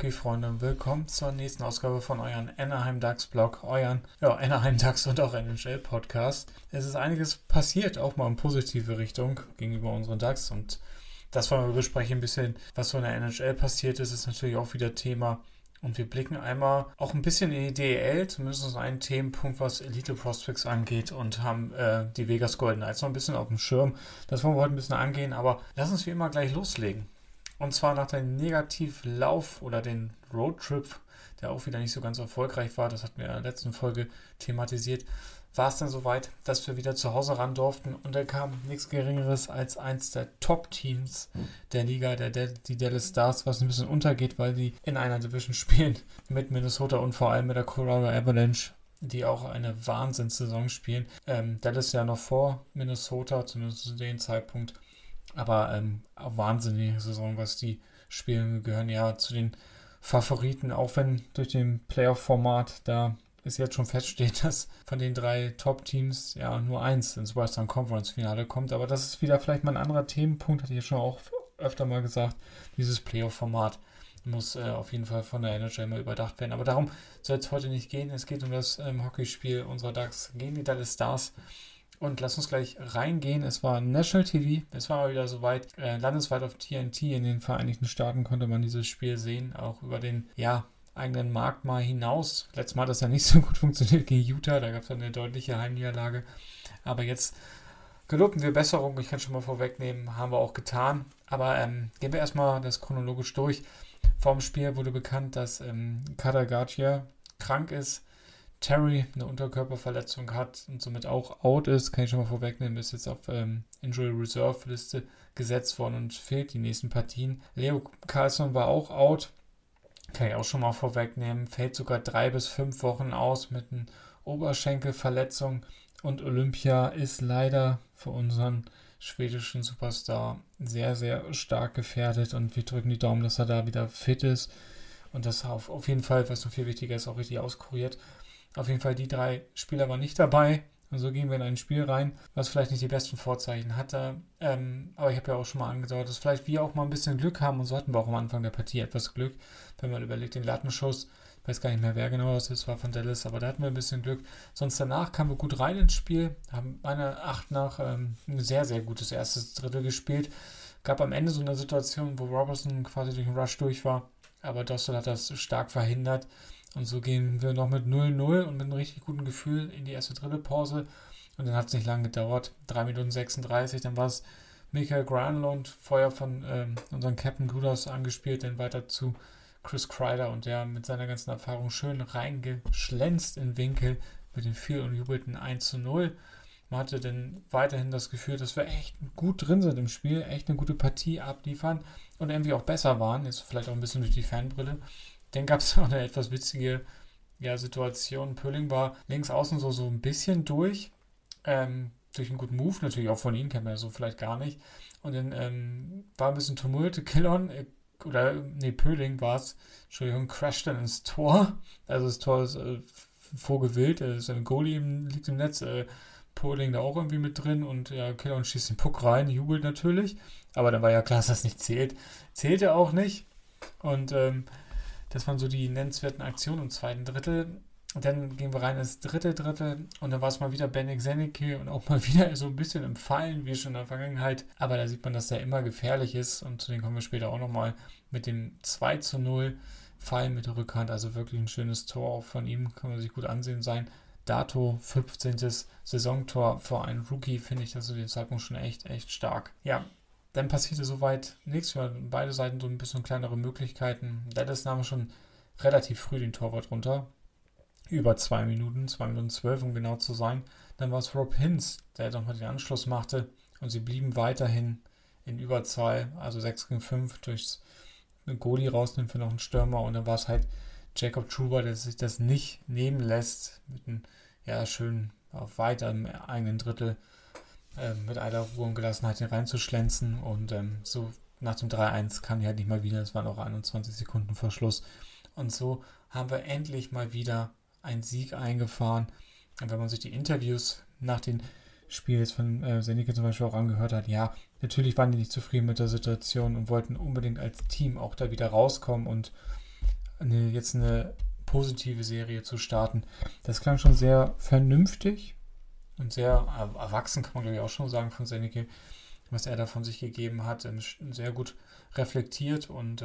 Hockey-Freunde, willkommen zur nächsten Ausgabe von euren Anaheim Ducks Blog, euren Anaheim Ducks und auch NHL Podcast. Es ist einiges passiert, auch mal in positive Richtung gegenüber unseren Ducks, und das wollen wir besprechen, ein bisschen, was so in der NHL passiert ist natürlich auch wieder Thema. Und wir blicken einmal auch ein bisschen in die DEL, zumindest einen Themenpunkt, was Elite Prospects angeht, und haben die Vegas Golden Knights noch ein bisschen auf dem Schirm. Das wollen wir heute ein bisschen angehen, aber lass uns wie immer gleich loslegen. Und zwar nach dem Negativlauf oder den Roadtrip, der auch wieder nicht so ganz erfolgreich war, das hatten wir in der letzten Folge thematisiert, war es dann soweit, dass wir wieder zu Hause ran durften, und da kam nichts Geringeres als eins der Top-Teams der Liga, die Dallas Stars, was ein bisschen untergeht, weil die in einer Division spielen mit Minnesota und vor allem mit der Colorado Avalanche, die auch eine Wahnsinnssaison spielen. Dallas ja noch vor Minnesota, zumindest zu dem Zeitpunkt, aber auch wahnsinnige Saison, was die spielen, gehören ja zu den Favoriten, auch wenn durch den Playoff-Format da es jetzt schon feststeht, dass von den 3 Top-Teams ja nur eins ins Western Conference-Finale kommt. Aber das ist wieder vielleicht mal ein anderer Themenpunkt, hatte ich schon auch öfter mal gesagt. Dieses Playoff-Format muss auf jeden Fall von der NHL mal überdacht werden. Aber darum soll es heute nicht gehen. Es geht um das Hockeyspiel unserer Ducks gegen die Dallas Stars. Und lass uns gleich reingehen. Es war National TV, es war aber wieder soweit. Landesweit auf TNT in den Vereinigten Staaten konnte man dieses Spiel sehen, auch über den eigenen Markt mal hinaus. Letztes Mal hat das ja nicht so gut funktioniert gegen Utah, da gab es eine deutliche Heimniederlage. Aber jetzt gelobten wir Besserung, ich kann schon mal vorwegnehmen, haben wir auch getan. Aber gehen wir erstmal das chronologisch durch. Vor dem Spiel wurde bekannt, dass Kader Garcia krank ist, Terry eine Unterkörperverletzung hat und somit auch out ist, kann ich schon mal vorwegnehmen, ist jetzt auf Injury Reserve Liste gesetzt worden und fehlt die nächsten Partien. Leo Carlsson war auch out, kann ich auch schon mal vorwegnehmen, fällt sogar 3 bis 5 Wochen aus mit einer Oberschenkelverletzung, und Olympia ist leider für unseren schwedischen Superstar sehr, sehr stark gefährdet, und wir drücken die Daumen, dass er da wieder fit ist und das auf jeden Fall, was noch viel wichtiger ist, auch richtig auskuriert. Auf jeden Fall, die 3 Spieler waren nicht dabei. Und so gehen wir in ein Spiel rein, was vielleicht nicht die besten Vorzeichen hatte. Aber ich habe ja auch schon mal angedeutet, dass vielleicht wir auch mal ein bisschen Glück haben. Und so hatten wir auch am Anfang der Partie etwas Glück. Wenn man überlegt, den Lattenschuss, ich weiß gar nicht mehr, wer genau das ist, war von Dallas, aber da hatten wir ein bisschen Glück. Sonst danach kamen wir gut rein ins Spiel, haben meiner Acht nach ein sehr, sehr gutes erstes Drittel gespielt. Gab am Ende so eine Situation, wo Robertson quasi durch den Rush durch war, aber Dostal hat das stark verhindert. Und so gehen wir noch mit 0-0 und mit einem richtig guten Gefühl in die erste Drittelpause. Und dann hat es nicht lange gedauert. 3 Minuten 36, dann war es Michael Granlund, Feuer von unserem Captain Gudas angespielt, dann weiter zu Chris Kreider, und der mit seiner ganzen Erfahrung schön reingeschlänzt in Winkel mit dem viel umjubelten 1-0. Man hatte dann weiterhin das Gefühl, dass wir echt gut drin sind im Spiel, echt eine gute Partie abliefern und irgendwie auch besser waren, jetzt vielleicht auch ein bisschen durch die Fanbrille. Dann gab es auch eine etwas witzige Situation. Pölling war links außen so ein bisschen durch einen guten Move, natürlich auch von ihm, kennt man ja so vielleicht gar nicht. Und dann war ein bisschen Tumulte, Pölling war es, crasht dann ins Tor. Also das Tor ist vorgewillt, ein Goalie liegt im Netz, Pölling da auch irgendwie mit drin, und Killorn schießt den Puck rein, jubelt natürlich. Aber dann war ja klar, dass das nicht zählt. Zählt er auch nicht. Und das waren so die nennenswerten Aktionen im zweiten Drittel. Und dann gehen wir rein ins dritte Drittel, und dann war es mal wieder Bennik Senneke und auch mal wieder so ein bisschen im Fallen, wie schon in der Vergangenheit. Aber da sieht man, dass der immer gefährlich ist, und zu dem kommen wir später auch nochmal mit dem 2-0 Fallen mit der Rückhand. Also wirklich ein schönes Tor auch von ihm, kann man sich gut ansehen sein. Dato 15. Saisontor für einen Rookie, finde ich das zu dem Zeitpunkt schon echt, echt stark. Ja. Dann passierte soweit nichts. Wir hatten beide Seiten so ein bisschen kleinere Möglichkeiten. Dallas nahm schon relativ früh den Torwart runter. Über 2 Minuten, 2 Minuten 12, um genau zu sein. Dann war es Rob Hintz, der nochmal den Anschluss machte. Und sie blieben weiterhin in Überzahl, also 6-5 durchs Goalie rausnimmt für noch einen Stürmer. Und dann war es halt Jacob Trouba, der sich das nicht nehmen lässt, mit einem schönen auf weiter im eigenen Drittel mit aller Ruhe und Gelassenheit hier reinzuschlänzen, und so nach dem 3-1 kam die halt nicht mal wieder, es waren auch 21 Sekunden vor Schluss, und so haben wir endlich mal wieder einen Sieg eingefahren. Und wenn man sich die Interviews nach den Spiels von Senneke zum Beispiel auch angehört hat, ja, natürlich waren die nicht zufrieden mit der Situation und wollten unbedingt als Team auch da wieder rauskommen und jetzt eine positive Serie zu starten. Das klang schon sehr vernünftig und sehr erwachsen, kann man glaube ich auch schon sagen, von Zennike, was er da von sich gegeben hat. Sehr gut reflektiert und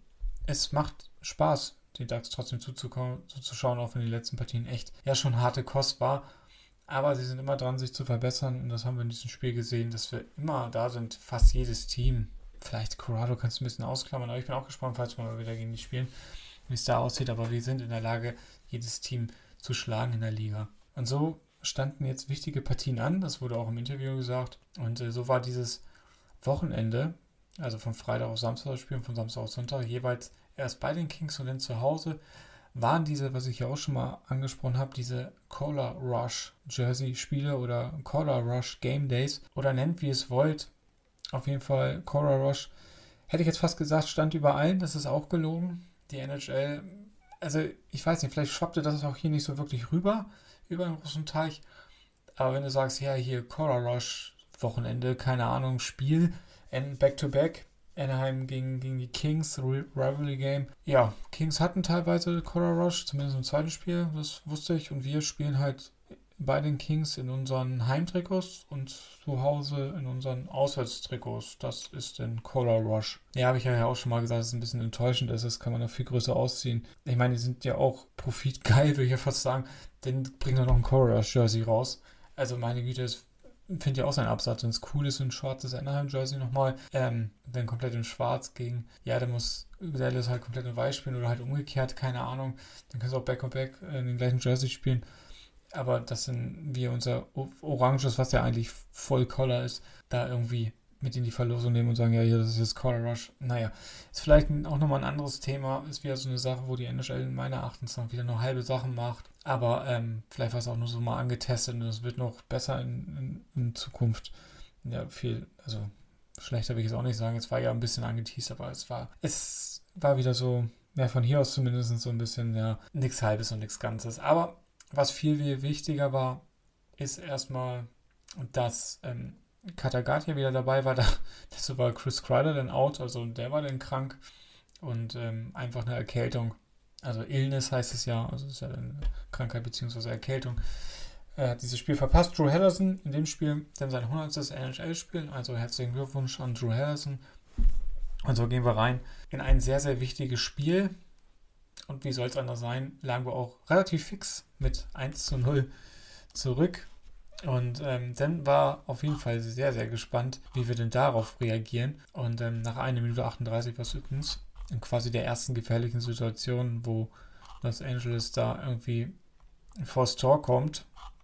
es macht Spaß, den DAX trotzdem zuzuschauen, auch wenn die letzten Partien echt ja schon harte Kost war. Aber sie sind immer dran, sich zu verbessern und das haben wir in diesem Spiel gesehen, dass wir immer da sind, fast jedes Team. Vielleicht Corrado kannst du ein bisschen ausklammern, aber ich bin auch gespannt, falls wir mal wieder gegen die spielen, wie es da aussieht. Aber wir sind in der Lage, jedes Team zu schlagen in der Liga. Und so standen jetzt wichtige Partien an, das wurde auch im Interview gesagt. Und so war dieses Wochenende, also von Freitag auf Samstag das Spiel und von Samstag auf Sonntag, jeweils erst bei den Kings und dann zu Hause, waren diese, was ich ja auch schon mal angesprochen habe, diese Cola Rush Jersey Spiele oder Cola Rush Game Days oder nennt wie ihr es wollt. Auf jeden Fall Cola Rush. Hätte ich jetzt fast gesagt, stand über allen, das ist auch gelogen. Die NHL, also ich weiß nicht, vielleicht schwappte das auch hier nicht so wirklich rüber, über den großen Teich. Aber wenn du sagst, ja, hier Cola Rush Wochenende, keine Ahnung, Spiel, Back-to-Back, Anaheim gegen die Kings, Rivalry Game. Ja, Kings hatten teilweise Cola Rush, zumindest im zweiten Spiel, das wusste ich. Und wir spielen halt bei den Kings in unseren Heimtrikots und zu Hause in unseren Auswärtstrikots. Das ist den Cola Rush. Ja, habe ich ja auch schon mal gesagt, dass es ein bisschen enttäuschend ist. Das kann man noch viel größer ausziehen. Ich meine, die sind ja auch profitgeil, würde ich ja fast sagen. Dann bringen wir noch ein Cola Rush Jersey raus. Also meine Güte, das finde ich auch sein Absatz, wenn es cool ist, ein schwarzes Anaheim-Jersey nochmal, dann komplett in schwarz gegen, ja, dann muss Dallas halt komplett in weiß spielen oder halt umgekehrt, keine Ahnung, dann kannst du auch Back-on-Back in den gleichen Jersey spielen, aber das sind wir unser Oranges, was ja eigentlich voll Color ist, da irgendwie mit in die Verlosung nehmen und sagen, ja, hier, das ist jetzt Color Rush. Naja, ist vielleicht auch nochmal ein anderes Thema. Ist wieder so eine Sache, wo die NHL meiner Erachtens noch wieder nur halbe Sachen macht. Aber vielleicht war es auch nur so mal angetestet und es wird noch besser in Zukunft. Ja, viel, also schlechter will ich es auch nicht sagen. Es war ja ein bisschen angeteased, aber es war wieder so, ja, von hier aus zumindest so ein bisschen, ja, nichts Halbes und nichts Ganzes. Aber was viel wichtiger war, ist erstmal, dass Katagatia wieder dabei war, dazu war Chris Kreider dann out, also der war dann krank und einfach eine Erkältung, also Illness heißt es ja, also es ist ja eine Krankheit bzw. Erkältung. Er hat dieses Spiel verpasst. Drew Hellerson in dem Spiel dann sein 100. NHL-Spiel, also herzlichen Glückwunsch an Drew Hellerson. Und so gehen wir rein in ein sehr, sehr wichtiges Spiel und wie soll es anders sein, lagen wir auch relativ fix mit 1:0 zurück. Und dann war auf jeden Fall sehr, sehr gespannt, wie wir denn darauf reagieren. Und nach 1 Minute 38 war es übrigens in quasi der ersten gefährlichen Situation, wo Los Angeles da irgendwie vors Tor kommt.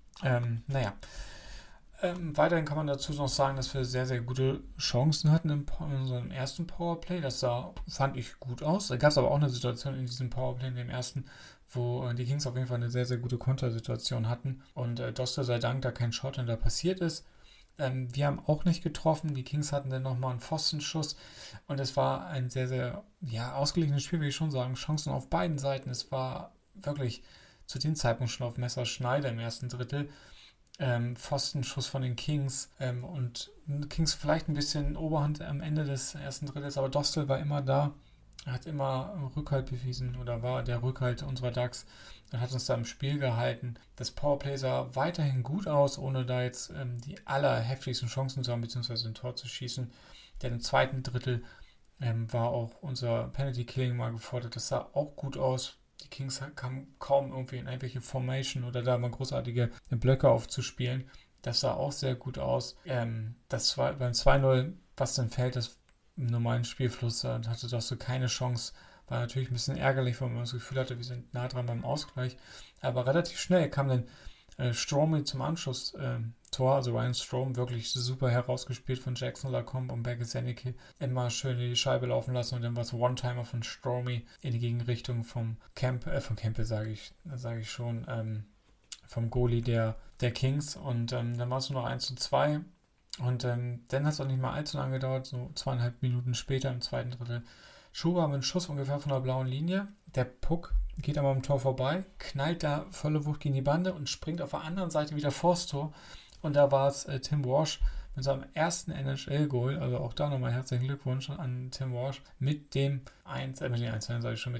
Weiterhin kann man dazu noch sagen, dass wir sehr, sehr gute Chancen hatten in unserem ersten Powerplay. Das fand ich gut aus. Da gab es aber auch eine Situation in diesem Powerplay, in dem ersten, wo die Kings auf jeden Fall eine sehr, sehr gute Kontersituation hatten und Dostal sei Dank da kein Shorthander passiert ist. Wir haben auch nicht getroffen. Die Kings hatten dann nochmal einen Pfostenschuss und es war ein sehr, sehr ausgeglichenes Spiel, will ich schon sagen. Chancen auf beiden Seiten. Es war wirklich zu dem Zeitpunkt schon auf Messerschneide im ersten Drittel. Pfostenschuss von den Kings und Kings vielleicht ein bisschen Oberhand am Ende des ersten Drittels, aber Dostal war immer da. Er hat immer Rückhalt bewiesen oder war der Rückhalt unserer Ducks und hat uns da im Spiel gehalten. Das Powerplay sah weiterhin gut aus, ohne da jetzt die allerheftigsten Chancen zu haben, beziehungsweise ein Tor zu schießen. Denn im zweiten Drittel war auch unser Penalty Killing mal gefordert. Das sah auch gut aus. Die Kings kamen kaum irgendwie in irgendwelche Formation oder da mal großartige Blöcke aufzuspielen. Das sah auch sehr gut aus. Das war beim 2:0, was dann fällt, das im normalen Spielfluss hatte das so keine Chance. War natürlich ein bisschen ärgerlich, weil man das Gefühl hatte, wir sind nah dran beim Ausgleich. Aber relativ schnell kam dann Strome zum Anschluss-Tor, also Ryan Strome, wirklich super herausgespielt von Jackson Lacombe und Berge Zennike. Immer schön die Scheibe laufen lassen und dann war es One-Timer von Strome in die Gegenrichtung vom Campbell sage ich schon, vom Goalie der Kings. Und dann war es nur noch 1:2. Und dann hat es auch nicht mal allzu lange gedauert, so 2,5 Minuten später im zweiten Drittel. Schuber mit einem Schuss ungefähr von der blauen Linie. Der Puck geht aber am Tor vorbei, knallt da volle Wucht gegen die Bande und springt auf der anderen Seite wieder vors Tor. Und da war es Tim Walsh mit seinem ersten NHL-Goal, also auch da nochmal herzlichen Glückwunsch an Tim Walsh, mit dem 1, sage ich schon, mit dem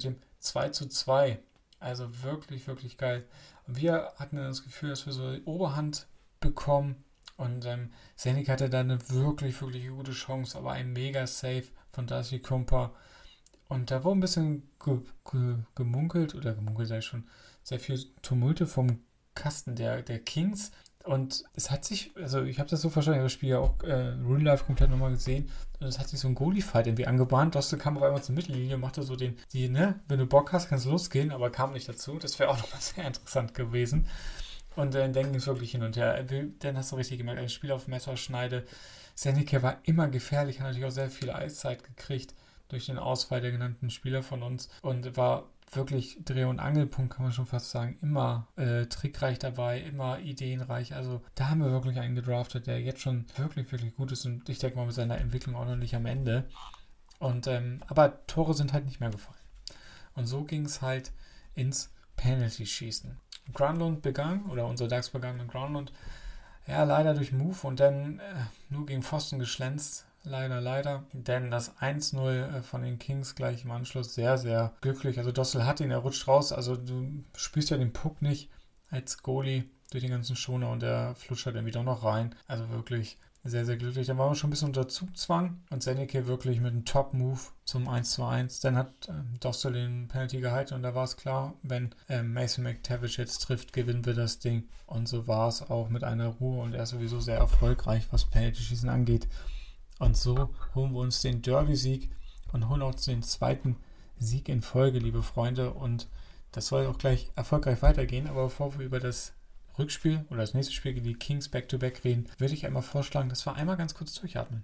2:2. Also wirklich, wirklich geil. Und wir hatten das Gefühl, dass wir so die Oberhand bekommen. Und Zenik hatte da eine wirklich, wirklich gute Chance, aber ein Mega-Save von Darcy Kumper. Und da wurde ein bisschen gemunkelt sei schon, sehr viel Tumulte vom Kasten der Kings. Und es hat sich, also ich habe das so verstanden, ich habe das Spiel ja auch Real Life komplett nochmal gesehen. Und es hat sich so ein Goalie-Fight irgendwie angebahnt. Dostal kam auf einmal zur Mittellinie und machte so wenn du Bock hast, kannst du losgehen, aber kam nicht dazu. Das wäre auch nochmal sehr interessant gewesen. Und dann ging es wirklich hin und her. Dann hast du richtig gemerkt, ein Spiel auf Messerschneide. Seneca war immer gefährlich, hat natürlich auch sehr viel Eiszeit gekriegt durch den Ausfall der genannten Spieler von uns und war wirklich Dreh- und Angelpunkt, kann man schon fast sagen. Immer trickreich dabei, immer ideenreich. Also da haben wir wirklich einen gedraftet, der jetzt schon wirklich, wirklich gut ist und ich denke mal mit seiner Entwicklung auch noch nicht am Ende. Und aber Tore sind halt nicht mehr gefallen. Und so ging es halt ins Penalty-Schießen. Granlund begann, oder unser DAX begann mit Granlund, ja, leider durch Move und dann nur gegen Pfosten geschlänzt. Leider. Denn das 1:0 von den Kings gleich im Anschluss sehr, sehr glücklich. Also Dostal hat ihn, er rutscht raus. Also du spürst ja den Puck nicht als Goalie durch den ganzen Schoner und der flutscht dann wieder noch rein. Also wirklich sehr, sehr glücklich. Dann waren wir schon ein bisschen unter Zugzwang und Seneca wirklich mit einem Top-Move zum 1:1. Dann hat Dostal den Penalty gehalten und da war es klar, wenn Mason McTavish jetzt trifft, gewinnen wir das Ding. Und so war es auch mit einer Ruhe und er ist sowieso sehr erfolgreich, was Penalty-Schießen angeht. Und so holen wir uns den Derby-Sieg und holen auch den zweiten Sieg in Folge, liebe Freunde. Und das soll auch gleich erfolgreich weitergehen. Aber bevor wir über das Rückspiel oder das nächste Spiel gegen die Kings Back-to-Back reden, würde ich einmal vorschlagen, dass wir einmal ganz kurz durchatmen.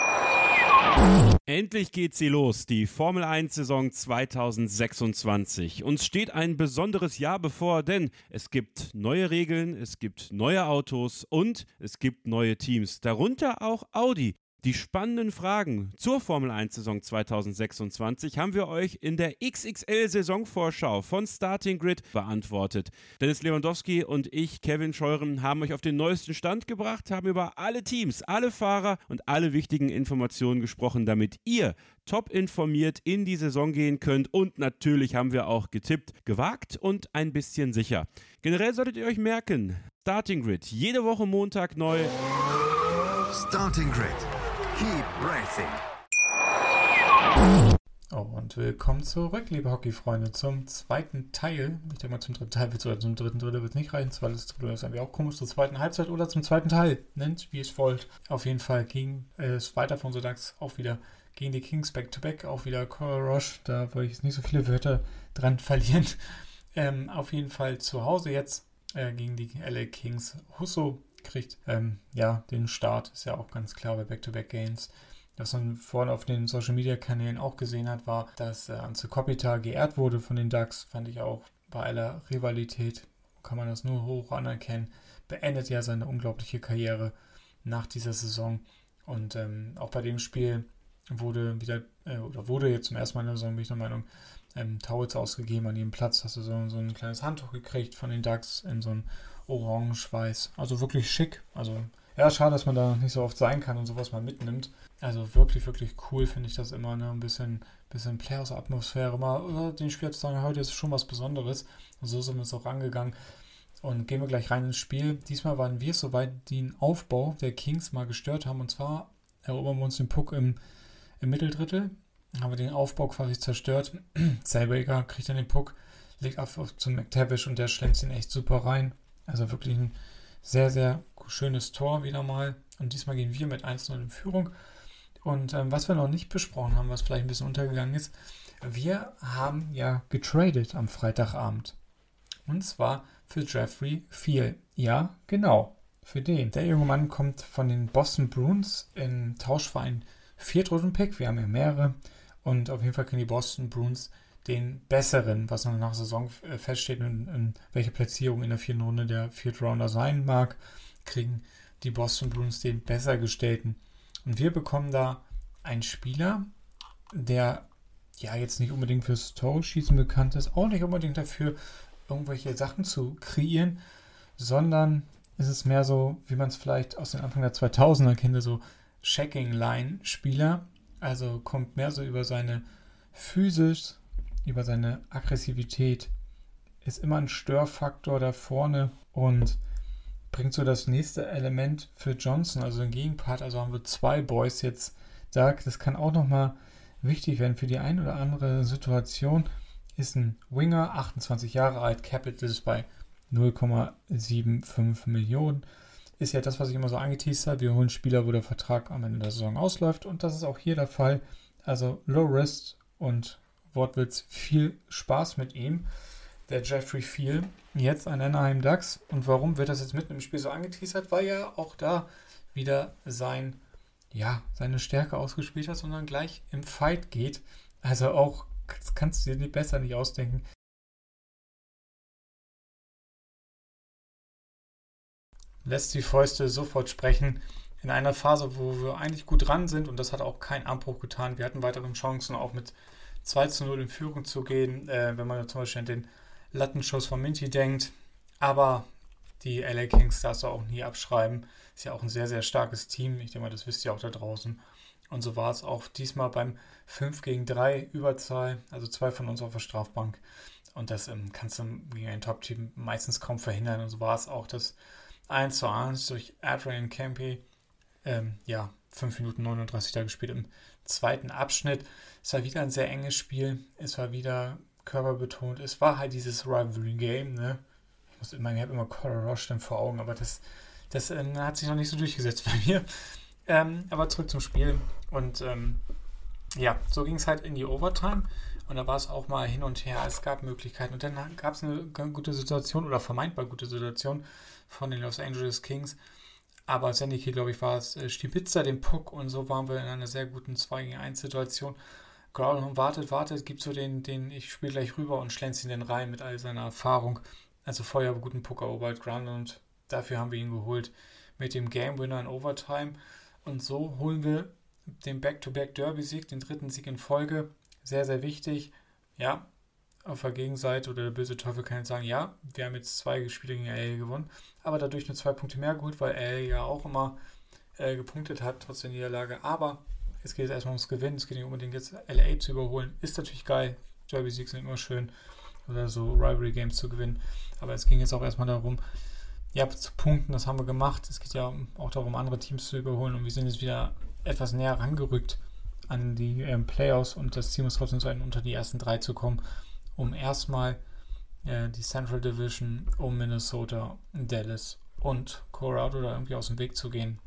Endlich geht sie los, die Formel 1 Saison 2026. Uns steht ein besonderes Jahr bevor, denn es gibt neue Regeln, es gibt neue Autos und es gibt neue Teams, darunter auch Audi. Die spannenden Fragen zur Formel 1 Saison 2026 haben wir euch in der XXL-Saisonvorschau von Starting Grid beantwortet. Dennis Lewandowski und ich, Kevin Scheuren, haben euch auf den neuesten Stand gebracht, haben über alle Teams, alle Fahrer und alle wichtigen Informationen gesprochen, damit ihr top informiert in die Saison gehen könnt. Und natürlich haben wir auch getippt, gewagt und ein bisschen sicher. Generell solltet ihr euch merken, Starting Grid, jede Woche Montag neu. Starting Grid. Keep racing. Oh, und willkommen zurück, liebe Hockeyfreunde, zum zweiten Teil. Ich denke mal, zum dritten Teil wird es oder zum dritten Drittel wird es nicht reichen. Zweites Drittel ist irgendwie auch komisch. Zur zweiten Halbzeit oder zum zweiten Teil. Nennt, wie es wollt. Auf jeden Fall ging es weiter von so DAX auch wieder gegen die Kings Back-to-Back. Auch wieder Cora Roche. Da wollte ich jetzt nicht so viele Wörter dran verlieren. Auf jeden Fall zu Hause jetzt gegen die LA Kings. Husso kriegt den Start, ist ja auch ganz klar bei Back-to-Back-Games. Was man vorhin auf den Social-Media-Kanälen auch gesehen hat, war, dass Anze Kopitar geehrt wurde von den Ducks. Fand ich auch bei aller Rivalität, kann man das nur hoch anerkennen. Beendet ja seine unglaubliche Karriere nach dieser Saison. Und auch bei dem Spiel wurde jetzt zum ersten Mal in der Saison, bin ich der Meinung, Towels ausgegeben an jedem Platz. Hast du so ein kleines Handtuch gekriegt von den Ducks in so ein Orange-Weiß. Also wirklich schick. Also ja, schade, dass man da nicht so oft sein kann und sowas mal mitnimmt. Also wirklich, wirklich cool finde ich das immer, ne? Ein bisschen Playoffs-Atmosphäre. Mal den Spieler zu sagen, heute ist schon was Besonderes. Und so sind wir es auch angegangen. Und gehen wir gleich rein ins Spiel. Diesmal waren wir es soweit, die den Aufbau der Kings mal gestört haben. Und zwar erobern wir uns den Puck im Mitteldrittel. Haben wir den Aufbau quasi zerstört. Zellweger kriegt dann den Puck, legt auf zum McTavish und der schlänzt ihn echt super rein. Also wirklich ein sehr, sehr schönes Tor wieder mal. Und diesmal gehen wir mit 1:0 in Führung. Und was wir noch nicht besprochen haben, was vielleicht ein bisschen untergegangen ist, wir haben ja getradet am Freitagabend. Und zwar für Jeffrey Viel. Ja, genau, für den. Der junge Mann kommt von den Boston Bruins im Tauschverein Viertrunden-Pick. Wir haben ja mehrere. Und auf jeden Fall können die Boston Bruins den besseren, was noch nach Saison feststeht und welche Platzierung in der vierten Runde der Viertrounder sein mag, kriegen die Boston Bruins den besser gestellten. Und wir bekommen da einen Spieler, der ja jetzt nicht unbedingt fürs Tore-Schießen bekannt ist, auch nicht unbedingt dafür, irgendwelche Sachen zu kreieren, sondern es ist mehr so, wie man es vielleicht aus den Anfang der 2000er kennt, so Checking-Line-Spieler, also kommt mehr so über seine Physis über seine Aggressivität, ist immer ein Störfaktor da vorne und bringt so das nächste Element für Johnson, also den Gegenpart. Also haben wir 2 Boys jetzt da. Das kann auch nochmal wichtig werden für die ein oder andere Situation. Ist ein Winger, 28 Jahre alt, Capital ist bei 0,75 Millionen. Ist ja das, was ich immer so angeteased habe. Wir holen Spieler, wo der Vertrag am Ende der Saison ausläuft. Und das ist auch hier der Fall. Also Low Risk und Wortwitz, viel Spaß mit ihm. Der Jeffrey Viel, jetzt ein Anaheim Ducks. Und warum wird das jetzt mitten im Spiel so angeteasert? Weil ja auch da wieder seine Stärke ausgespielt hat, sondern gleich im Fight geht. Also auch, das kannst du dir besser nicht ausdenken. Lässt die Fäuste sofort sprechen. In einer Phase, wo wir eigentlich gut dran sind, und das hat auch keinen Abbruch getan. Wir hatten weitere Chancen, auch mit 2:0 in Führung zu gehen, wenn man zum Beispiel an den Lattenschuss von Minty denkt. Aber die LA Kings darfst du auch nie abschreiben. Ist ja auch ein sehr, sehr starkes Team. Ich denke mal, das wisst ihr auch da draußen. Und so war es auch diesmal beim 5-3 Überzahl. Also 2 von uns auf der Strafbank. Und das kannst du gegen ein Top-Team meistens kaum verhindern. Und so war es auch das 1:1 durch Adrian Kempe. 5 Minuten 39 da gespielt im zweiten Abschnitt. Es war wieder ein sehr enges Spiel. Es war wieder körperbetont. Es war halt dieses Rivalry-Game, ne? Ich habe immer Color Rush dann vor Augen, aber das hat sich noch nicht so durchgesetzt bei mir. Aber zurück zum Spiel. Und so ging es halt in die Overtime. Und da war es auch mal hin und her. Es gab Möglichkeiten. Und dann gab es eine gute Situation oder vermeintbar gute Situation von den Los Angeles Kings. Aber Sendike, glaube ich, war es, Stibitzer den Puck. Und so waren wir in einer sehr guten 2-gegen-1 Situation. Growlin wartet, gibt so den ich spiele gleich rüber und schlänzt ihn dann rein mit all seiner Erfahrung. Also vorher guten Puck erobert, Growlin, und dafür haben wir ihn geholt mit dem Game Winner in Overtime. Und so holen wir den Back-to-Back-Derby-Sieg, den 3. Sieg in Folge. Sehr, sehr wichtig. Ja, auf der Gegenseite oder der böse Teufel kann jetzt sagen, ja, wir haben jetzt 2 Spiele gegen LA gewonnen, aber dadurch nur 2 Punkte mehr geholt, weil LA ja auch immer gepunktet hat, trotz der Niederlage. Aber es geht jetzt erstmal ums Gewinnen, es geht nicht unbedingt jetzt LA zu überholen. Ist natürlich geil, Derby-Sieg sind immer schön, oder so Rivalry-Games zu gewinnen. Aber es ging jetzt auch erstmal darum, zu punkten, das haben wir gemacht. Es geht ja auch darum, andere Teams zu überholen, und wir sind jetzt wieder etwas näher rangerückt an die Playoffs, und das Ziel muss trotzdem sein, unter die ersten 3 zu kommen, um erstmal die Central Division um Minnesota, Dallas und Colorado da irgendwie aus dem Weg zu gehen.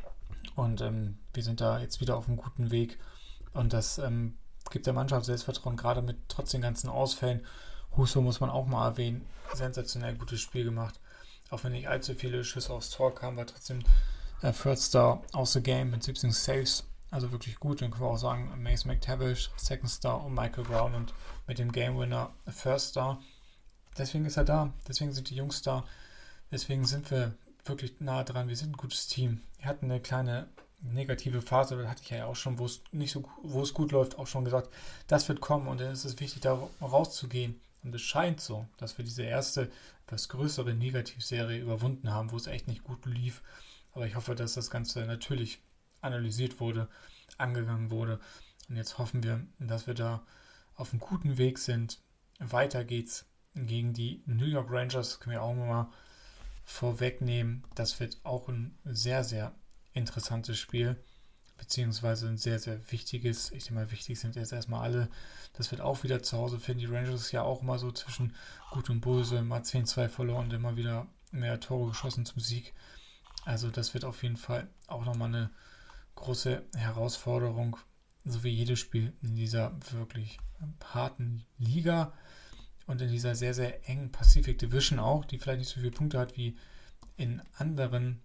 Und wir sind da jetzt wieder auf einem guten Weg, und das gibt der Mannschaft Selbstvertrauen, gerade mit trotz den ganzen Ausfällen. Husso muss man auch mal erwähnen, sensationell gutes Spiel gemacht. Auch wenn nicht allzu viele Schüsse aufs Tor kamen, war trotzdem Third Star aus the Game mit 17 Saves. Also wirklich gut. Dann können wir auch sagen, Mason McTavish, Second Star, und Michael Brown, und mit dem Game Winner First Star. Deswegen ist er da. Deswegen sind die Jungs da. Deswegen sind wir wirklich nah dran. Wir sind ein gutes Team. Wir hatten eine kleine negative Phase, das hatte ich ja auch schon, wo es gut läuft, auch schon gesagt, das wird kommen, und dann ist es wichtig, da rauszugehen. Und es scheint so, dass wir diese erste, etwas größere Negativserie überwunden haben, wo es echt nicht gut lief. Aber ich hoffe, dass das Ganze natürlich analysiert wurde, angegangen wurde. Und jetzt hoffen wir, dass wir da auf einem guten Weg sind. Weiter geht's gegen die New York Rangers. Können wir auch mal vorwegnehmen. Das wird auch ein sehr, sehr interessantes Spiel, beziehungsweise ein sehr, sehr wichtiges. Ich denke mal, wichtig sind jetzt erstmal alle. Das wird auch wieder zu Hause finden. Die Rangers ja auch immer so zwischen Gut und Böse, mal 10-2 verloren und immer wieder mehr Tore geschossen zum Sieg. Also das wird auf jeden Fall auch nochmal eine große Herausforderung, so wie jedes Spiel in dieser wirklich harten Liga und in dieser sehr, sehr engen Pacific Division auch, die vielleicht nicht so viele Punkte hat wie in anderen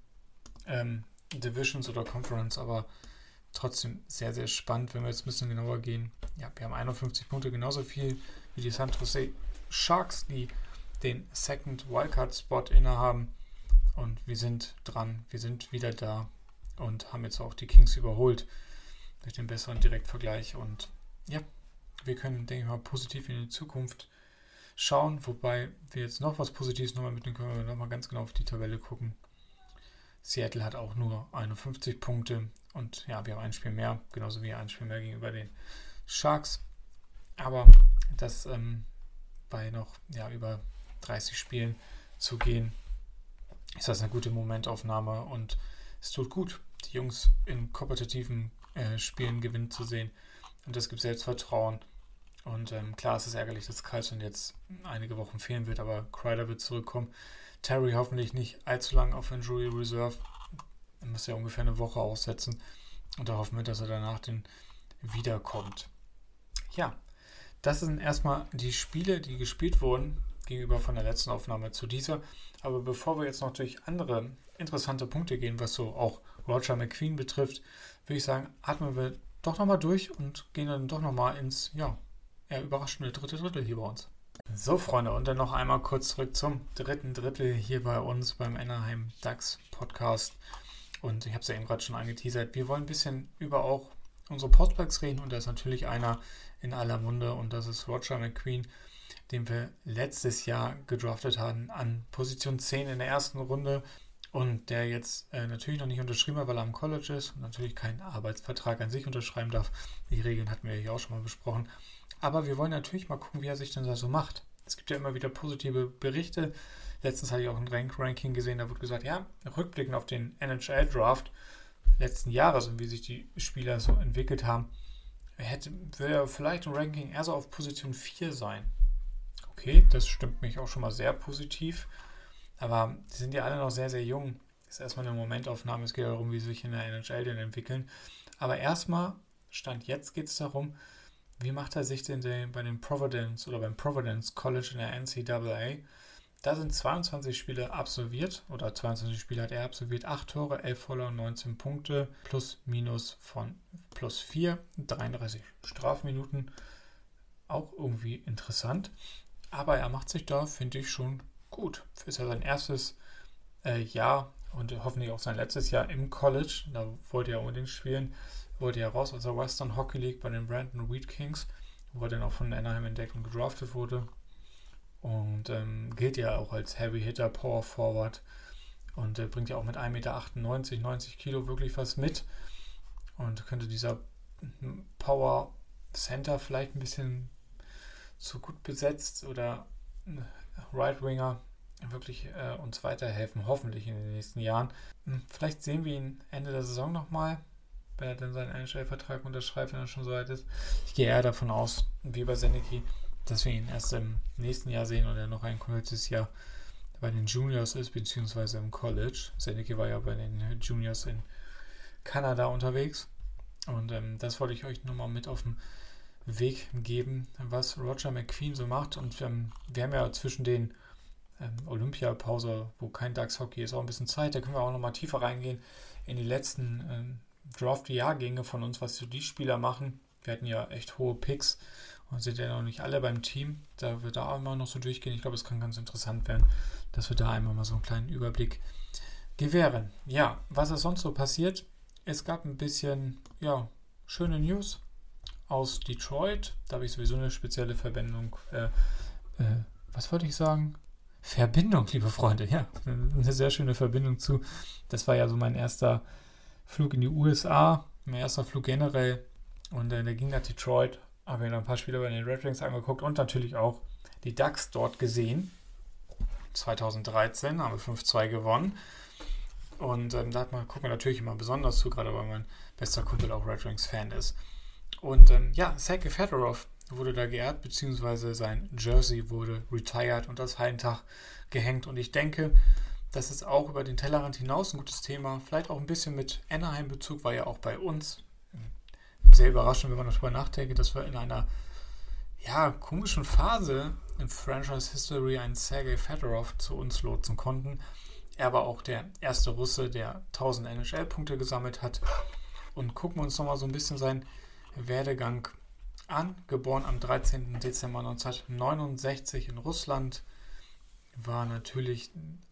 Divisions oder Conference, aber trotzdem sehr, sehr spannend, wenn wir jetzt ein bisschen genauer gehen. Ja, wir haben 51 Punkte, genauso viel wie die San Jose Sharks, die den Second Wildcard-Spot innehaben. Und wir sind dran, wir sind wieder da und haben jetzt auch die Kings überholt durch den besseren Direktvergleich. Und ja, wir können, denke ich mal, positiv in die Zukunft schauen, wobei wir jetzt noch was Positives nochmal mitnehmen können, wenn wir nochmal ganz genau auf die Tabelle gucken. Seattle hat auch nur 51 Punkte und ja, wir haben ein Spiel mehr, genauso wie ein Spiel mehr gegenüber den Sharks. Aber das bei noch über 30 Spielen zu gehen, ist das eine gute Momentaufnahme und es tut gut, die Jungs in kompetitiven Spielen gewinnen zu sehen. Und das gibt Selbstvertrauen. Und klar, es ist ärgerlich, dass Carlson jetzt einige Wochen fehlen wird, aber Kreider wird zurückkommen. Terry hoffentlich nicht allzu lange auf Injury Reserve. Er muss ja ungefähr eine Woche aussetzen. Und da hoffen wir, dass er danach wiederkommt. Ja, das sind erstmal die Spiele, die gespielt wurden, gegenüber von der letzten Aufnahme zu dieser. Aber bevor wir jetzt noch durch andere interessante Punkte gehen, was so auch Roger McQueen betrifft, würde ich sagen, atmen wir doch nochmal durch und gehen dann doch nochmal ins, eher überraschende dritte Drittel hier bei uns. So, Freunde, und dann noch einmal kurz zurück zum dritten Drittel hier bei uns beim Anaheim Ducks Podcast. Und ich habe es ja eben gerade schon angeteasert. Wir wollen ein bisschen über auch unsere Prospects reden und da ist natürlich einer in aller Munde und das ist Roger McQueen, den wir letztes Jahr gedraftet haben an Position 10 in der ersten Runde und der jetzt natürlich noch nicht unterschrieben hat, weil er am College ist und natürlich keinen Arbeitsvertrag an sich unterschreiben darf. Die Regeln hatten wir hier auch schon mal besprochen. Aber wir wollen natürlich mal gucken, wie er sich denn da so macht. Es gibt ja immer wieder positive Berichte. Letztens hatte ich auch ein Ranking gesehen, da wurde gesagt, ja, rückblickend auf den NHL-Draft letzten Jahres und wie sich die Spieler so entwickelt haben, will er vielleicht im Ranking eher so auf Position 4 sein. Okay, das stimmt mich auch schon mal sehr positiv. Aber die sind ja alle noch sehr, sehr jung. Das ist erstmal eine Momentaufnahme. Es geht darum, wie sie sich in der NHL denn entwickeln. Aber erstmal, Stand jetzt geht es darum, wie macht er sich denn bei den Providence oder beim Providence College in der NCAA? Da sind 22 Spiele absolviert, oder 22 Spiele hat er absolviert, 8 Tore, 11 Vorlagen, 19 Punkte, plus minus von plus 4, 33 Strafminuten. Auch irgendwie interessant. Aber er macht sich da, finde ich, schon gut. Ist ja sein erstes Jahr und hoffentlich auch sein letztes Jahr im College. Da wollte er unbedingt spielen. Wollte ja raus aus der Western Hockey League bei den Brandon Wheat Kings, wo er dann auch von Anaheim entdeckt und gedraftet wurde. Und gilt ja auch als Heavy Hitter, Power Forward. Und bringt ja auch mit 1,98 Meter, 90 Kilo wirklich was mit. Und könnte dieser Power Center vielleicht ein bisschen zu gut besetzt oder Right Winger wirklich uns weiterhelfen, hoffentlich in den nächsten Jahren. Vielleicht sehen wir ihn Ende der Saison nochmal, wenn er dann seinen NHL-Vertrag unterschreibt, wenn er schon so weit ist. Ich gehe eher davon aus, wie bei Senecki, dass wir ihn erst im nächsten Jahr sehen und er noch ein komplettes Jahr bei den Juniors ist, beziehungsweise im College. Senecki war ja bei den Juniors in Kanada unterwegs. Und das wollte ich euch nochmal mit auf den Weg geben, was Roger McQueen so macht. Und wir haben ja zwischen den Olympiapause, wo kein Ducks-Hockey ist, auch ein bisschen Zeit. Da können wir auch nochmal tiefer reingehen in die letzten Draft-Jahrgänge von uns, was so die Spieler machen. Wir hatten ja echt hohe Picks und sind ja noch nicht alle beim Team. Da wir da immer noch so durchgehen. Ich glaube, es kann ganz interessant werden, dass wir da einmal mal so einen kleinen Überblick gewähren. Ja, was ist sonst so passiert? Es gab ein bisschen, schöne News aus Detroit. Da habe ich sowieso eine spezielle Verbindung. Was wollte ich sagen? Verbindung, liebe Freunde. Ja, eine sehr schöne Verbindung zu. Das war ja so mein erster Flug in die USA, mein erster Flug generell. Und der ging nach Detroit. Habe mir noch ein paar Spiele bei den Red Wings angeguckt und natürlich auch die Ducks dort gesehen. 2013 haben wir 5-2 gewonnen. Und da gucken wir natürlich immer besonders zu, gerade weil mein bester Kumpel auch Red Wings-Fan ist. Und Sergei Fedorov wurde da geehrt, beziehungsweise sein Jersey wurde retired und das Hallentag gehängt. Und ich denke, das ist auch über den Tellerrand hinaus ein gutes Thema. Vielleicht auch ein bisschen mit Anaheim-Bezug, war ja auch bei uns. Sehr überraschend, wenn man darüber nachdenkt, dass wir in einer komischen Phase in Franchise History einen Sergei Fedorov zu uns lotsen konnten. Er war auch der erste Russe, der 1000 NHL-Punkte gesammelt hat. Und gucken wir uns nochmal so ein bisschen seinen Werdegang an. Geboren am 13. Dezember 1969 in Russland. War natürlich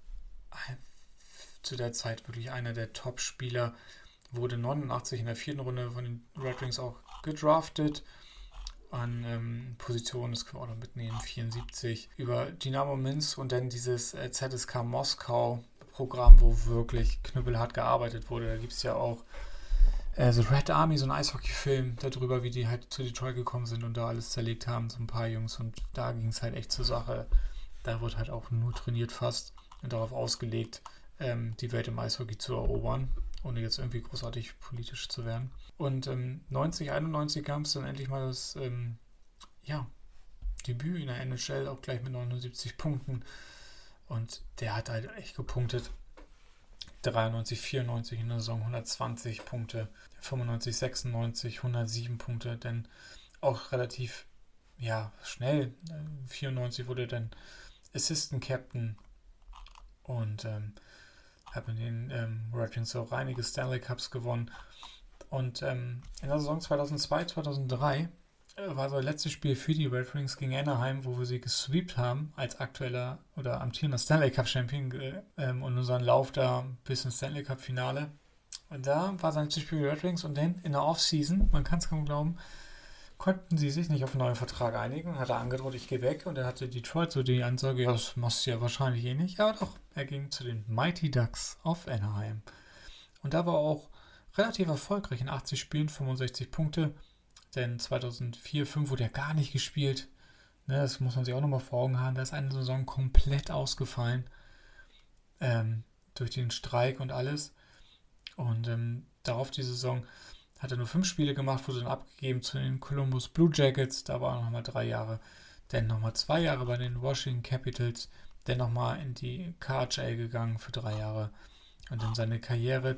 zu der Zeit wirklich einer der Top-Spieler. Wurde 89 in der 4. Runde von den Red Wings auch gedraftet. An Positionen, das können wir auch noch mitnehmen, 74. Über Dynamo Minsk und dann dieses ZSK Moskau Programm, wo wirklich knüppelhart gearbeitet wurde. Da gibt es ja auch The Red Army, so ein Eishockey-Film darüber, wie die halt zu Detroit gekommen sind und da alles zerlegt haben, so ein paar Jungs. Und da ging es halt echt zur Sache. Da wird halt auch nur trainiert fast und darauf ausgelegt, die Welt im Eishockey zu erobern, ohne jetzt irgendwie großartig politisch zu werden. Und 91 kam es dann endlich mal das Debüt in der NHL, auch gleich mit 79 Punkten. Und der hat halt echt gepunktet. 93, 94 in der Saison 120 Punkte, 95, 96, 107 Punkte, dann auch relativ schnell. 94 wurde dann Assistant Captain und hat mit den Red Wings auch einige Stanley Cups gewonnen. Und in der Saison 2002, 2003 war so das letzte Spiel für die Red Wings gegen Anaheim, wo wir sie gesweept haben als aktueller oder amtierender Stanley Cup Champion und unseren Lauf da bis ins Stanley Cup Finale. Und da war sein letztes Spiel für die Red Wings und dann in der Offseason, man kann es kaum glauben, konnten sie sich nicht auf einen neuen Vertrag einigen. Hat er angedroht, ich gehe weg. Und dann hatte Detroit so die Ansage, ja, das machst du ja wahrscheinlich eh nicht. Aber doch, er ging zu den Mighty Ducks auf Anaheim. Und da war auch relativ erfolgreich in 80 Spielen, 65 Punkte. Denn 2004-05 wurde er gar nicht gespielt. Ne, das muss man sich auch nochmal vor Augen haben. Da ist eine Saison komplett ausgefallen. Durch den Streik und alles. Und darauf die Saison hat er nur 5 Spiele gemacht, wurde dann abgegeben zu den Columbus Blue Jackets. Da war er nochmal 3 Jahre. Dann nochmal 2 Jahre bei den Washington Capitals. Dann nochmal in die KHL gegangen für 3 Jahre. Und dann seine Karriere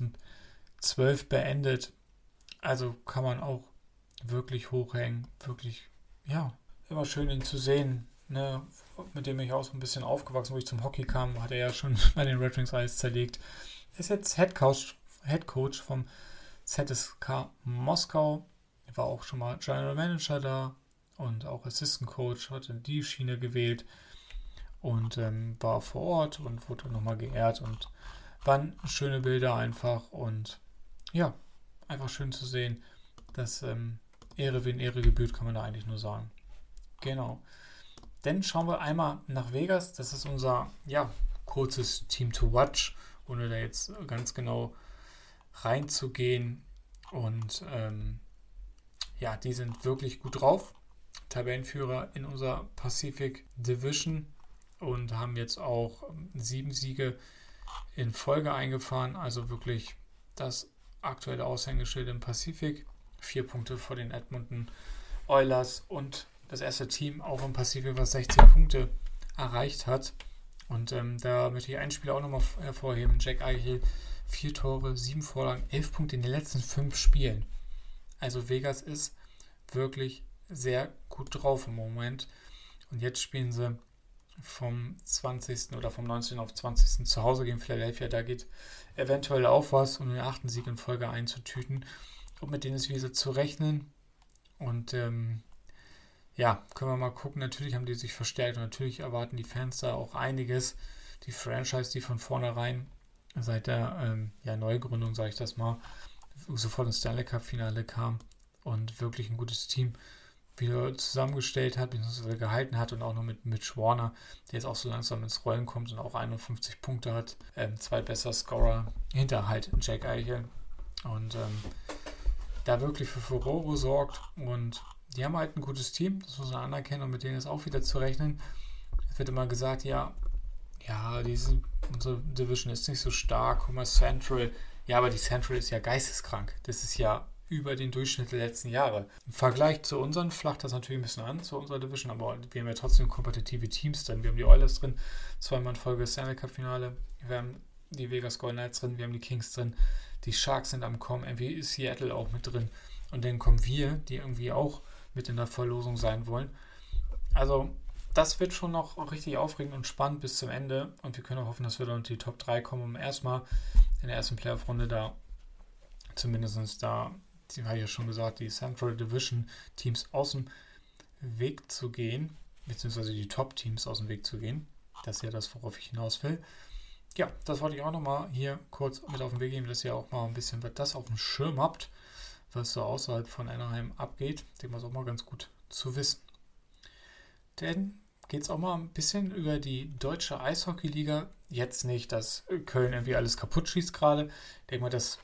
2012 beendet. Also kann man auch wirklich hochhängen. Wirklich, ja, immer schön ihn zu sehen. Ne? Mit dem ich auch so ein bisschen aufgewachsen, wo ich zum Hockey kam, hat er ja schon bei den Red Wings alles zerlegt. Ist jetzt Head Coach vom ZSK Moskau. War auch schon mal General Manager da und auch Assistant Coach, hat in die Schiene gewählt und war vor Ort und wurde nochmal geehrt und waren schöne Bilder einfach und ja, einfach schön zu sehen, dass Ehre wen Ehre gebührt, kann man da eigentlich nur sagen. Genau. Dann schauen wir einmal nach Vegas. Das ist unser kurzes Team to watch, ohne da jetzt ganz genau reinzugehen. Und die sind wirklich gut drauf. Tabellenführer in unserer Pacific Division und haben jetzt auch 7 Siege in Folge eingefahren. Also wirklich das aktuelle Aushängeschild im Pazifik. 4 Punkte vor den Edmonton Oilers und das erste Team auch im Pazifik, was 16 Punkte erreicht hat. Und da möchte ich einen Spieler auch nochmal hervorheben. Jack Eichel, 4 Tore, 7 Vorlagen, 11 Punkte in den letzten 5 Spielen. Also Vegas ist wirklich sehr gut drauf im Moment. Und jetzt spielen sie vom 20. oder vom 19. auf 20. zu Hause gegen Philadelphia. Da geht eventuell auch was, um den 8. Sieg in Folge einzutüten. Und mit denen ist wieder zu rechnen. Und können wir mal gucken. Natürlich haben die sich verstärkt und natürlich erwarten die Fans da auch einiges. Die Franchise, die von vornherein seit der Neugründung, sage ich das mal, sofort ins Stanley Cup Finale kam und wirklich ein gutes Team wieder zusammengestellt hat, beziehungsweise gehalten hat und auch noch mit Mitch Warner, der jetzt auch so langsam ins Rollen kommt und auch 51 Punkte hat. 2 bessere Scorer hinter halt Jack Eichel und da wirklich für Furore sorgt und die haben halt ein gutes Team, das muss man anerkennen und mit denen ist auch wieder zu rechnen. Es wird immer gesagt, unsere Division ist nicht so stark, guck mal Central, aber die Central ist ja geisteskrank, das ist ja über den Durchschnitt der letzten Jahre. Im Vergleich zu unseren flacht das natürlich ein bisschen an, zu unserer Division, aber wir haben ja trotzdem kompetitive Teams drin. Wir haben die Oilers drin, 2-mal in Folge Stanley Cup Finale, wir haben die Vegas Golden Knights drin, wir haben die Kings drin, die Sharks sind am Kommen, irgendwie ist Seattle auch mit drin und dann kommen wir, die irgendwie auch mit in der Verlosung sein wollen. Also das wird schon noch richtig aufregend und spannend bis zum Ende und wir können auch hoffen, dass wir da unter die Top 3 kommen, um erstmal in der ersten Playoff-Runde da zumindest da, die habe ich ja schon gesagt, die Central Division Teams aus dem Weg zu gehen, beziehungsweise die Top-Teams aus dem Weg zu gehen. Das ist ja das, worauf ich hinaus will. Ja, das wollte ich auch nochmal hier kurz mit auf den Weg geben, dass ihr auch mal ein bisschen das auf dem Schirm habt, was so außerhalb von Anaheim abgeht. Ich denke mal, ist auch mal ganz gut zu wissen. Dann geht es auch mal ein bisschen über die deutsche Eishockey-Liga. Jetzt nicht, dass Köln irgendwie alles kaputt schießt gerade. Ich denke mal, das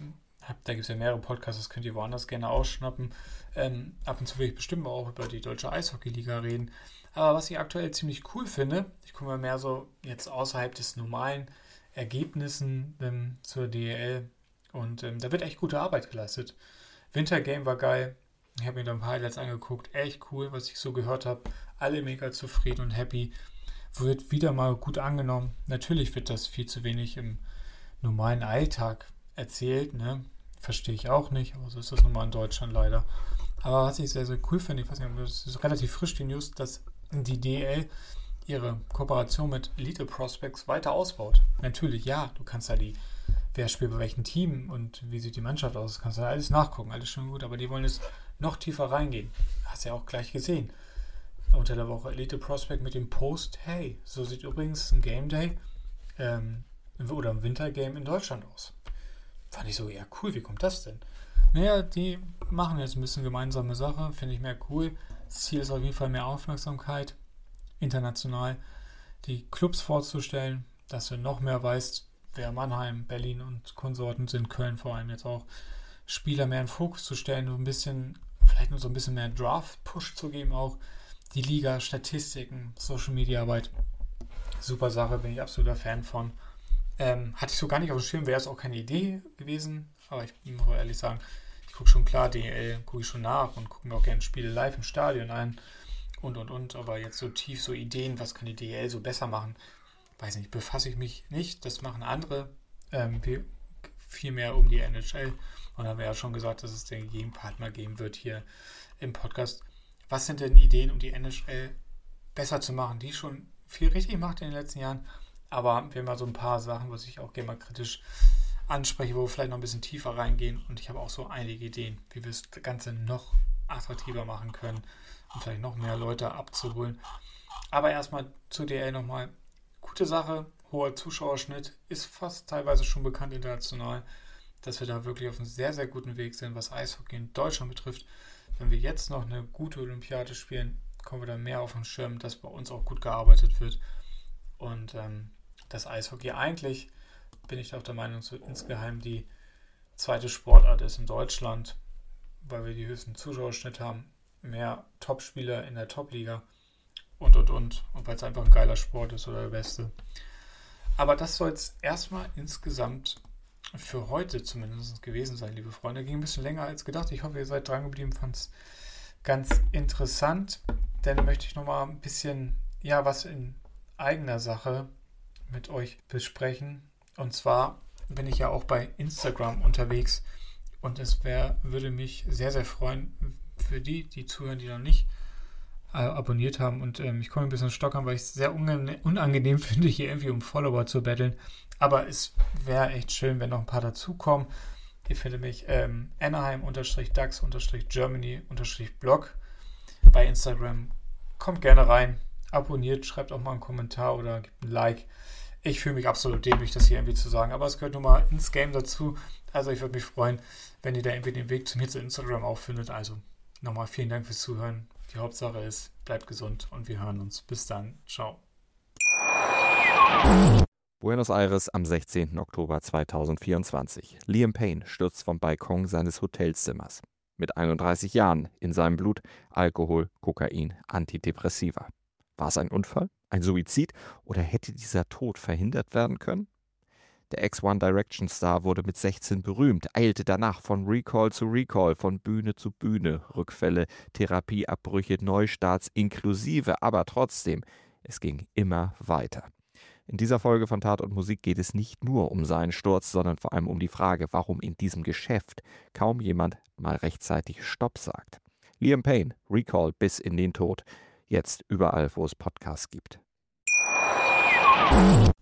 Da gibt es ja mehrere Podcasts, das könnt ihr woanders gerne ausschnappen. Ab und zu will ich bestimmt auch über die deutsche Eishockey-Liga reden. Aber was ich aktuell ziemlich cool finde, ich gucke mal mehr so jetzt außerhalb des normalen Ergebnissen zur DEL und da wird echt gute Arbeit geleistet. Wintergame war geil, ich habe mir da ein paar Highlights angeguckt, echt cool, was ich so gehört habe. Alle mega zufrieden und happy. Wird wieder mal gut angenommen. Natürlich wird das viel zu wenig im normalen Alltag erzählt, ne? Verstehe ich auch nicht, aber so ist das nun mal in Deutschland leider. Aber was ich sehr, sehr cool finde, ich weiß nicht, das ist relativ frisch die News, dass die DEL ihre Kooperation mit Elite Prospects weiter ausbaut. Natürlich, ja, du kannst da wer spielt bei welchem Team und wie sieht die Mannschaft aus, das kannst du da alles nachgucken, alles schön gut, aber die wollen jetzt noch tiefer reingehen. Hast ja auch gleich gesehen. Unter der Woche Elite Prospect mit dem Post, hey, so sieht übrigens ein Game Day oder ein Wintergame in Deutschland aus. Fand ich so, ja cool, wie kommt das denn? Naja, die machen jetzt ein bisschen gemeinsame Sache, finde ich mehr cool. Das Ziel ist auf jeden Fall mehr Aufmerksamkeit, international die Clubs vorzustellen, dass du noch mehr weißt, wer Mannheim, Berlin und Konsorten sind, Köln vor allem jetzt auch, Spieler mehr in den Fokus zu stellen, vielleicht nur so ein bisschen mehr Draft-Push zu geben auch, die Liga, Statistiken, Social-Media-Arbeit, super Sache, bin ich absoluter Fan von. Hatte ich so gar nicht auf dem Schirm, wäre es auch keine Idee gewesen, aber ich muss ehrlich sagen, ich gucke schon klar, DEL gucke ich schon nach und gucke mir auch gerne Spiele live im Stadion ein und, aber jetzt so tief so Ideen, was kann die DEL so besser machen, weiß nicht, befasse ich mich nicht, das machen andere, viel mehr um die NHL und da haben wir ja schon gesagt, dass es den Gegenpartner geben wird hier im Podcast. Was sind denn Ideen, um die NHL besser zu machen, die schon viel richtig macht in den letzten Jahren, aber wir haben mal so ein paar Sachen, was ich auch gerne mal kritisch anspreche, wo wir vielleicht noch ein bisschen tiefer reingehen und ich habe auch so einige Ideen, wie wir das Ganze noch attraktiver machen können und vielleicht noch mehr Leute abzuholen. Aber erstmal zur DL nochmal. Gute Sache, hoher Zuschauerschnitt, ist fast teilweise schon bekannt international, dass wir da wirklich auf einem sehr, sehr guten Weg sind, was Eishockey in Deutschland betrifft. Wenn wir jetzt noch eine gute Olympiade spielen, kommen wir da mehr auf den Schirm, dass bei uns auch gut gearbeitet wird. Und das Eishockey eigentlich, bin ich auch der Meinung, so insgeheim die zweite Sportart ist in Deutschland, weil wir die höchsten Zuschauerschnitt haben, mehr Topspieler in der Topliga und weil es einfach ein geiler Sport ist oder der beste. Aber das soll es erstmal insgesamt für heute zumindest gewesen sein, liebe Freunde. Ging ein bisschen länger als gedacht. Ich hoffe, ihr seid dran geblieben, fand es ganz interessant. Dann möchte ich nochmal ein bisschen, was in eigener Sache mit euch besprechen. Und zwar bin ich ja auch bei Instagram unterwegs und würde mich sehr, sehr freuen für die zuhören, die noch nicht abonniert haben. Und ich komme ein bisschen stockern, weil ich es sehr unangenehm finde, hier irgendwie um Follower zu betteln. Aber es wäre echt schön, wenn noch ein paar dazukommen. Ihr findet mich Anaheim-DAX-Germany-Blog bei Instagram. Kommt gerne rein, abonniert, schreibt auch mal einen Kommentar oder gebt ein Like. Ich fühle mich absolut dämlich, das hier irgendwie zu sagen, aber es gehört nun mal ins Game dazu. Also ich würde mich freuen, wenn ihr da irgendwie den Weg zu mir zu Instagram auch findet. Also nochmal vielen Dank fürs Zuhören. Die Hauptsache ist, bleibt gesund und wir hören uns. Bis dann. Ciao. Buenos Aires am 16. Oktober 2024. Liam Payne stürzt vom Balkon seines Hotelzimmers. Mit 31 Jahren in seinem Blut Alkohol, Kokain, Antidepressiva. War es ein Unfall, ein Suizid oder hätte dieser Tod verhindert werden können? Der Ex-One Direction Star wurde mit 16 berühmt, eilte danach von Recall zu Recall, von Bühne zu Bühne, Rückfälle, Therapieabbrüche, Neustarts inklusive, aber trotzdem, es ging immer weiter. In dieser Folge von Tat und Musik geht es nicht nur um seinen Sturz, sondern vor allem um die Frage, warum in diesem Geschäft kaum jemand mal rechtzeitig Stopp sagt. Liam Payne, Recall bis in den Tod. Jetzt überall, wo es Podcasts gibt.